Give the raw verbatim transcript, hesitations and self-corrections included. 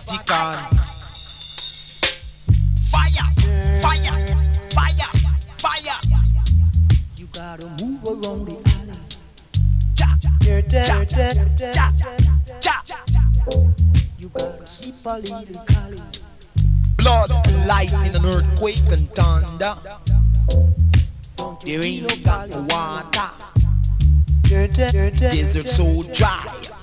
Vatican. Fire, fire, fire, fire. You gotta move around the alley. Ja, ja, ja, ja, ja. You gotta sip a little Cali. Blood and lightning and earthquake and thunder. Don't There you ain't got no feel water. no Desert so dry.